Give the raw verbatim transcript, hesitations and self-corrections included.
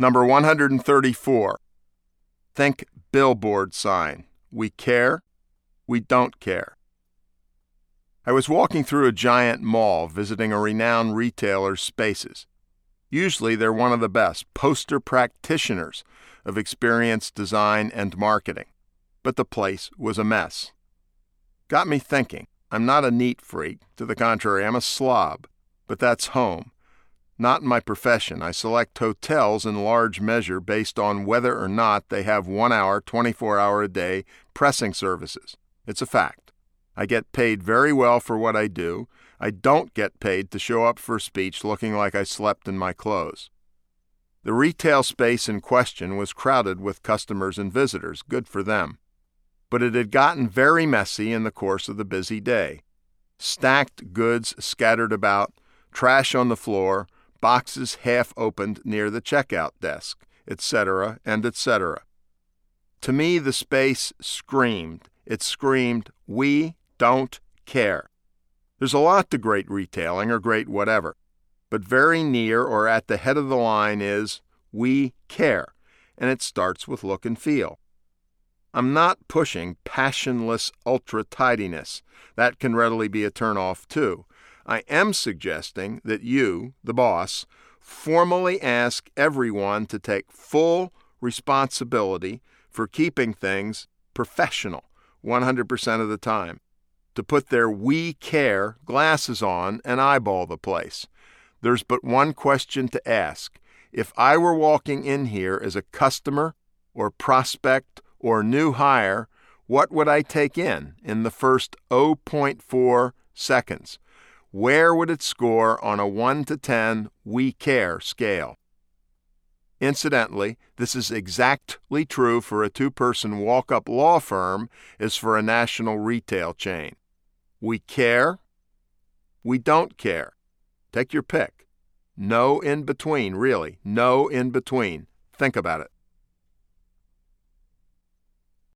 Number one hundred thirty-four. Think billboard sign. We care, we don't care. I was walking through a giant mall visiting a renowned retailer's spaces. Usually they're one of the best poster practitioners of experience design and marketing, but the place was a mess. Got me thinking. I'm not a neat freak. To the contrary, I'm a slob, but that's home. Not in my profession. I select hotels in large measure based on whether or not they have one-hour, twenty-four-hour-a-day pressing services. It's a fact. I get paid very well for what I do. I don't get paid to show up for a speech looking like I slept in my clothes. The retail space in question was crowded with customers and visitors. Good for them. But it had gotten very messy in the course of the busy day. Stacked goods scattered about, trash on the floor, boxes half opened near the checkout desk, et cetera, and et cetera. To me, the space screamed. It screamed, "We don't care." There's a lot to great retailing or great whatever, but very near or at the head of the line is, "We care," and it starts with look and feel. I'm not pushing passionless ultra-tidiness. That can readily be a turn-off too. I am suggesting that you, the boss, formally ask everyone to take full responsibility for keeping things professional one hundred percent of the time, to put their "we care" glasses on and eyeball the place. There's but one question to ask. If I were walking in here as a customer or prospect or new hire, what would I take in in the first zero point four seconds? Where would it score on a one to ten we care scale? Incidentally, this is exactly true for a two-person walk-up law firm as for a national retail chain. We care, we don't care. Take your pick. No in between, really. No in between. Think about it.